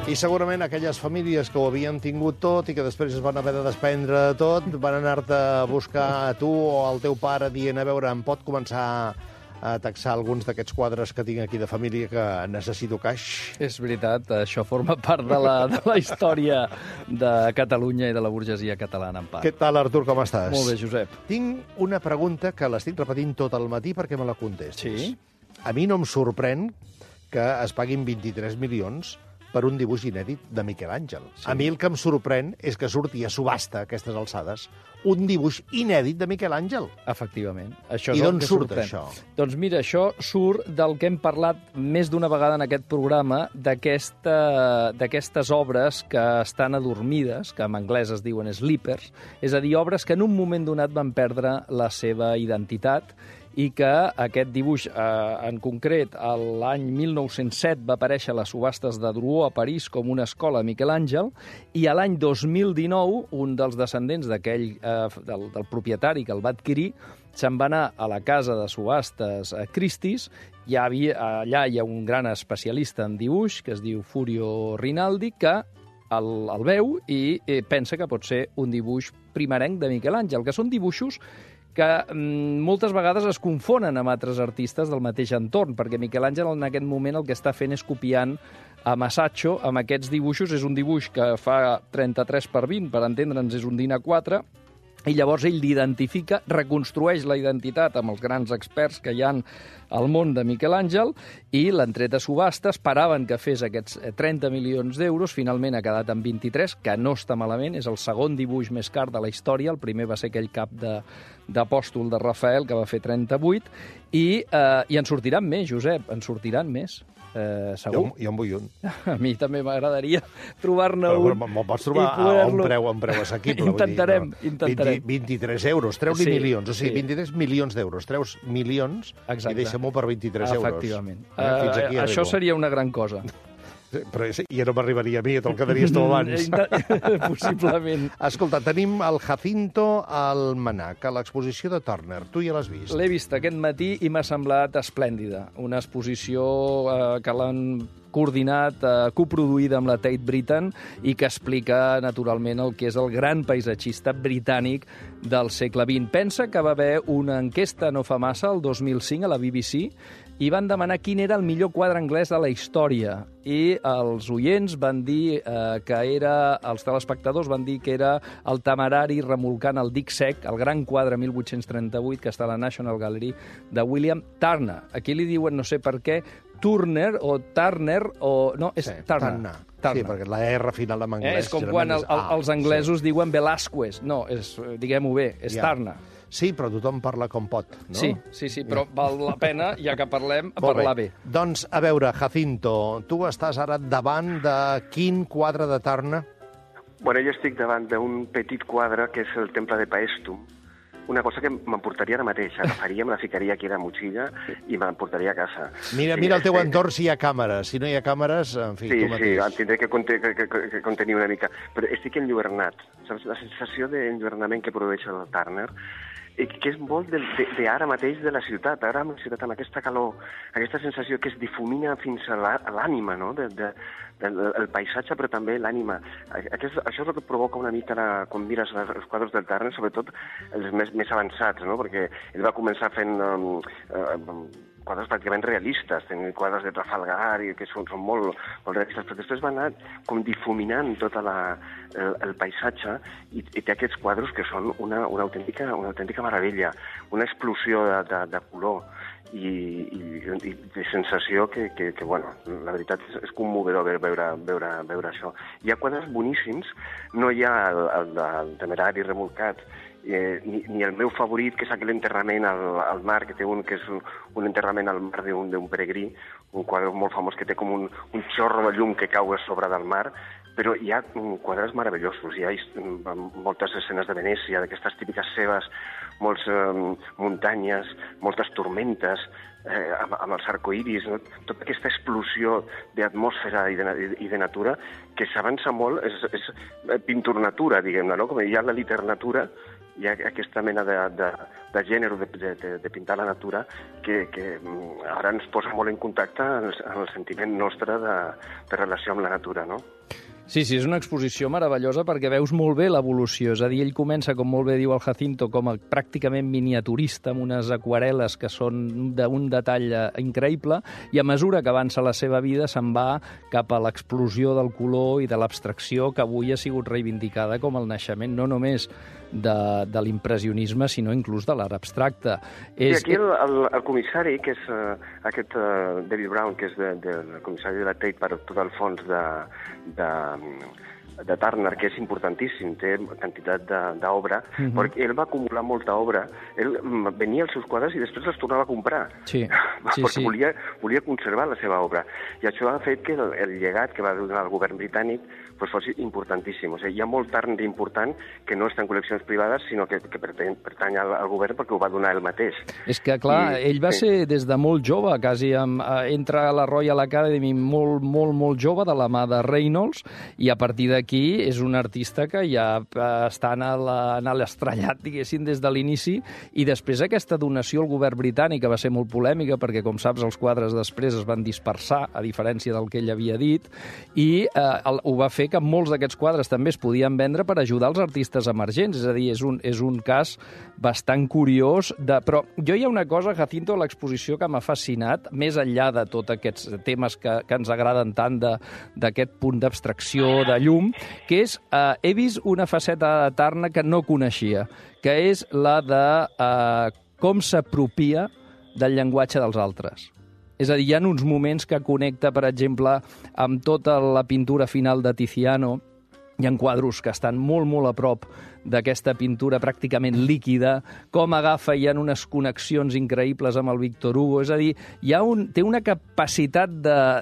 I segurament aquelles famílies que ho havien tingut tot i que després es van haver de desprendre de tot, van anar-te a buscar a tu o al teu pare dient, a veure, em pot començar a taxar alguns d'aquests quadres que tinc aquí de família que necessito caix? És veritat, això forma part de la història de Catalunya i de la burgesia catalana, en part. Què tal, Artur, com estàs? Molt bé, Josep. Tinc una pregunta que l'estic repetint tot el matí perquè me la contestis. Sí? A mi no em sorprèn que es paguin 23 milions per un dibuix inèdit de Miquel Àngel. Sí. A mi el que em sorprèn és que surti a subhasta, a aquestes alçades, un dibuix inèdit de Miquel Àngel. Efectivament. Això I és d'on el que surt sorprèn. això? Doncs mira, això surt del que hem parlat més d'una vegada en aquest programa, d'aquestes obres que estan adormides, que en anglès es diuen sleepers, és a dir, obres que en un moment donat van perdre la seva identitat i que aquest dibuix, en concret, l'any 1907 va aparèixer a les subhastes de Drouot a París com una escola Miquel Àngel, i a l'any 2019 un dels descendents d'aquell del propietari que el va adquirir se'n va anar a la casa de subhastes Christie's. Allà hi ha un gran especialista en dibuix que es diu Furio Rinaldi, que el veu i pensa que pot ser un dibuix primerenc de Miquel Àngel, que són dibuixos que moltes vegades es confonen amb altres artistes del mateix entorn, perquè Miquel Àngel en aquest moment el que està fent és copiant a Masaccio amb aquests dibuixos. És un dibuix que fa 33 per 20, per entendre'ns és un DIN A4, i llavors ell l'identifica, reconstrueix la identitat amb els grans experts que hi ha al món de Miquel Àngel, i l'han tret a subhasta. Esperaven que fes aquests 30 milions d'euros, finalment ha quedat en 23, que no està malament, és el segon dibuix més car de la història. El primer va ser aquell cap d'apòstol de Rafael, que va fer 38, i en sortiran més, Josep, en sortiran més. Segur. Jo en vull un. A mi també m'agradaria trobar-ne un. Però me'l pots trobar a un preu assequible. Intentarem. 23 euros, treu-li Sí, milions. O sigui, sí. 23 milions d'euros. Treus milions i deixa-m'ho per 23 euros. Efectivament. Fins aquí Això arribo. seria una gran cosa. Però ja no m'arribaria a mi, te'l quedaries tu abans. Possiblement. Escolta, tenim el Jacinto Almanac, a l'exposició de Turner. Tu ja l'has vist? L'he vist aquest matí i m'ha semblat esplèndida. Una exposició que l'han coordinat, coproduïda amb la Tate Britain, i que explica, naturalment, el que és el gran paisatgista britànic del segle XX. Pensa que va haver una enquesta no fa massa, el 2005, a la BBC, i van demanar quin era el millor quadre anglès de la història. I els oients van dir els telespectadors van dir que era el Temerari remolcant el dic sec, el gran quadre 1838 que està a la National Gallery de William Turner. Aquí li diuen, no sé per què, Turner o Turner o... No, és Turner. Sí, perquè la R final en anglès... És com quan els anglesos diuen Velázquez. No, diguem-ho bé, és Turner. Sí, però tothom parla com pot, no? Sí, però val la pena, ja que parlem, parlar bé. Doncs, a veure, Jacinto, tu estàs ara davant de quin quadre de Turner? Bueno, jo estic davant d'un petit quadre que és el Temple de Paestum, una cosa que m'emportaria ara mateix. Agafaria, me la ficaria aquí a la motxilla i me'l a casa. Mira el teu entorn si hi ha càmeres. Si no hi ha càmeres, en fi, tu mateix. Sí, tindré que contenir una mica. Però estic enlluernat. Saps? La sensació d'enlluernament que produeix el Turner, que és molt d'ara mateix de la ciutat. Ara la ciutat, amb aquesta calor, aquesta sensació que es difumina fins a l'ànima, no?, el paisatge, però també l'ànima. Això és el que provoca una mica quan mires els quadres del Turner, sobretot els més avançats, no?, perquè ell va començar fent quadres pràcticament realistes, tenint quadres de Trafalgar, i que són molt realistes, però després va anar com difuminant tot el paisatge i té aquests quadres que són una autèntica meravella, una explosió de color i de sensació que bueno, la veritat és commovedor veure això. Hi ha quadres boníssims, no hi ha el Temerari remolcat, ni el meu favorit, que és aquell enterrament al mar, que té que és un enterrament al mar d'un peregrí, un quadre molt famós que té com un xorro de llum que cau a sobre del mar, però hi ha quadres meravellosos. Hi ha moltes escenes de Venècia, d'aquestes típiques cebes, moltes muntanyes, moltes tormentes, amb els arcoïris, no? Tota aquesta explosió d'atmosfera i de natura que s'avança molt, és pintura-natura, diguem-ne, no? Com hi ha la literatura, hi ha aquesta mena de gènere de pintar la natura que ara ens posa molt en contacte en el sentiment nostre de relació amb la natura, no? Sí, és una exposició meravellosa perquè veus molt bé l'evolució. És a dir, ell comença, com molt bé diu el Jacinto, com a pràcticament miniaturista, amb unes aquarel·les que són d'un detall increïble, i a mesura que avança la seva vida se'n va cap a l'explosió del color i de l'abstracció que avui ha sigut reivindicada com el naixement no només de l'impressionisme, sinó inclús de l'art abstracte. I aquí el comissari, que és aquest David Brown, que és el comissari de la Tate per tot el fons de Turner, que és importantíssim, té quantitat d'obra, perquè ell va acumular molta obra, ell venia als seus quadres i després els tornava a comprar, perquè volia conservar la seva obra. I això ha fet que el llegat que va donar el govern britànic fos importantíssim. O sigui, hi ha molt Turner important que no està en col·leccions privades, sinó que pertany al govern perquè ho va donar ell mateix. És que, clar, ell va ser des de molt jove, quasi entra a la Royal Academy molt jove, de la mà de Reynolds, i a partir d'aquí és un artista que ja està en l'estrellat, diguéssim, des de l'inici, i després aquesta donació al govern britànic, que va ser molt polèmica, perquè, com saps, els quadres després es van dispersar, a diferència del que ell havia dit, i ho va fer que molts d'aquests quadres també es podien vendre per ajudar els artistes emergents. És a dir, és un cas bastant curiós. Però jo hi ha una cosa, Jacinto, a l'exposició que m'ha fascinat, més enllà de tots aquests temes que ens agraden tant d'aquest punt d'abstracció, de llum, que és, he vist una faceta de Turner que no coneixia, que és la de com s'apropia del llenguatge dels altres. És a dir, hi ha uns moments que connecta, per exemple, amb tota la pintura final de Tiziano. Hi ha quadros que estan molt a prop d'aquesta pintura pràcticament líquida, com agafa, hi ha unes connexions increïbles amb el Victor Hugo. És a dir, té una capacitat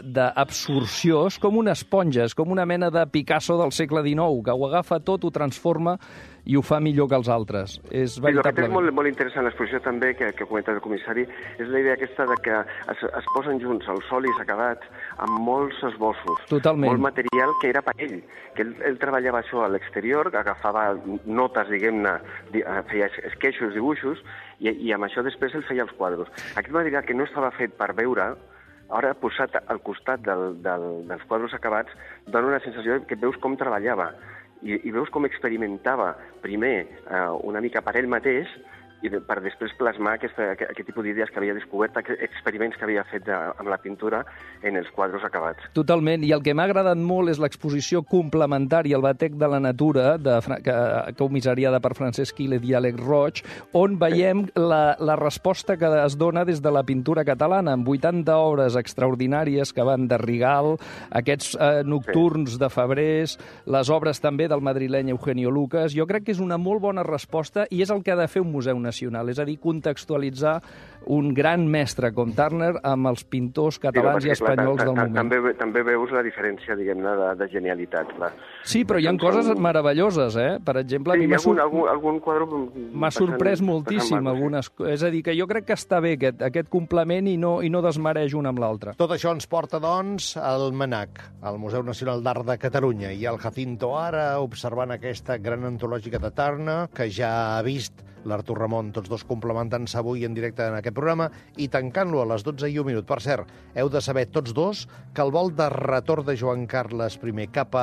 d'absorció, és com una esponja, és com una mena de Picasso del segle XIX, que ho agafa tot, ho transforma i ho fa millor que els altres. És veritablement... El que és molt interessant a l'exposició també, que comenta el comissari, és la idea aquesta de que es posen junts els olis acabats amb molts esbossos. Totalment. Molt material que era per ell, que ell treballava això a l'exterior, que agafava notes, diguem-ne, feia esqueixos, dibuixos, i amb això després ell feia els quadros. Aquest material que no estava fet per veure, ara posat al costat dels quadros acabats, dona una sensació que veus com treballava i veus com experimentava primer una mica per ell mateix i per després plasmar aquest tipus d'idees que havia descobert, experiments que havia fet amb la pintura en els quadres acabats. Totalment, i el que m'ha agradat molt és l'exposició complementària al Batec de la Natura, comissariada per Francesc Quílez i Àlex Roig, on veiem la resposta que es dona des de la pintura catalana, amb 80 obres extraordinàries que van de Rigal, aquests nocturns de Febrers, les obres també del madrileny Eugenio Lucas. Jo crec que és una molt bona resposta i és el que ha de fer un museu nacional, és a dir, contextualitzar un gran mestre com Turner amb els pintors catalans i espanyols del moment. També veus la diferència, diguem-ne, de genialitat, clar. Sí, però hi ha coses meravelloses, eh? Per exemple, algun quadre m'ha sorprès moltíssim algunes. És a dir, que jo crec que està bé aquest complement i no desmereix un amb l'altre. Tot això ens porta, doncs, al MNAC, al Museu Nacional d'Art de Catalunya, i el Jacinto ara observant aquesta gran antològica de Turner, que ja ha vist l'Artur Ramon, tots dos complementant-se avui en directe en aquest programa, i tancant-lo a les 12:01. Per cert, heu de saber tots dos que el vol de retorn de Joan Carles I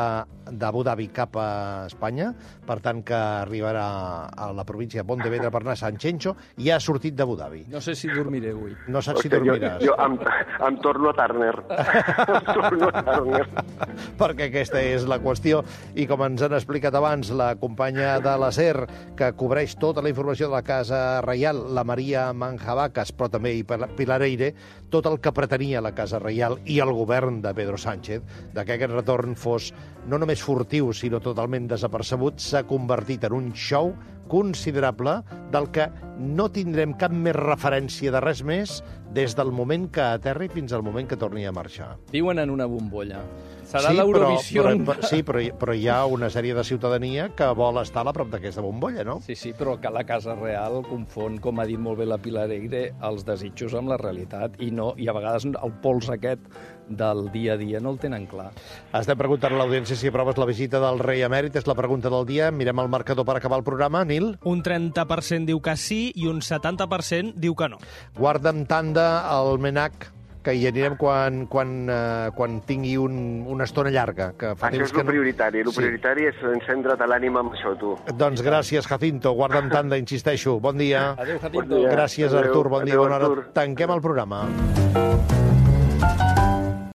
d'Abu Dhabi cap a Espanya, per tant que arribarà a la província de Pontevedra per anar a Sant Xenxo, ja ha sortit d'Abu Dhabi. No sé si dormiré avui. No saps si dormiràs. Jo em torno a Turner. Perquè aquesta és la qüestió, i com ens han explicat abans la companya de la SER, que cobreix tota la informació de la Casa Reial, la Maria Manjabacas, però també Pilar Eire, tot el que pretenia la Casa Reial i el govern de Pedro Sánchez, de que aquest retorn fos no només furtiu, sinó totalment desapercebut, s'ha convertit en un show considerable del que no tindrem cap més referència de res més des del moment que aterri fins al moment que torni a marxar. Viuen en una bombolla. Serà l'Eurovisió... Sí, però hi ha una sèrie de ciutadania que vol estar a prop d'aquesta bombolla, no? Sí, però que la Casa Real confon, com ha dit molt bé la Pilar Eire, els desitjos amb la realitat, i a vegades el pols aquest del dia a dia no el tenen clar. Estem preguntant a l'audiència si aproves la visita del rei emèrit, és la pregunta del dia. Mirem el marcador per acabar el programa. Nil? Nil? Un 30% diu que sí i un 70% diu que no. Guarda'm tanda al Menac, que hi anirem quan tingui una estona llarga. Que fa Això és el prioritari. El prioritari és encendre't l'ànima amb això, tu. Doncs gràcies, Jacinto. Guarda'm tanda, insisteixo. Bon dia. Adéu, Jacinto. Bon dia. Gràcies, Adéu. Artur. Bon dia, Adéu, bona hora. Artur. Tanquem el programa.